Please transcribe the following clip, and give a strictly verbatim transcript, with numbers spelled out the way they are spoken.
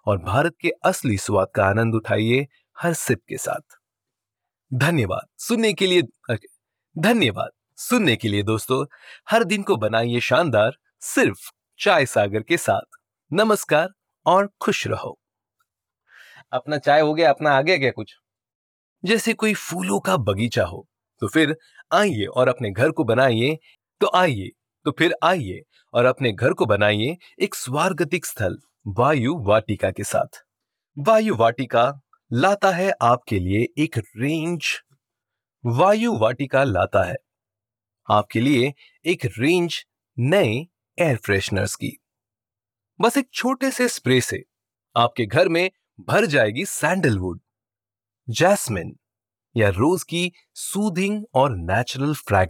और भारत के असली स्वाद का आनंद उठाइए हर सिप के साथ। धन्यवाद सुनने के लिए धन्यवाद सुनने के लिए दोस्तों। हर दिन को बनाइए शानदार सिर्फ चाय सागर के साथ। नमस्कार और खुश रहो। अपना चाय हो गया, अपना आ गया क्या कुछ? जैसे कोई फूलों का बगीचा हो तो फिर आइए और अपने घर को बनाइए तो आइए तो फिर आइए और अपने घर को बनाइए एक स्वार्गतिक स्थल वायु वाटिका के साथ। वायु वाटिका लाता है आपके लिए एक रेंज वायु वाटिका लाता है आपके लिए एक रेंज नए एयर फ्रेशनर्स की। बस एक छोटे से स्प्रे से आपके घर में भर जाएगी सैंडलवुड, जैस्मिन या रोज की सूदिंग और नेचुरल फ्रैग्रेंस।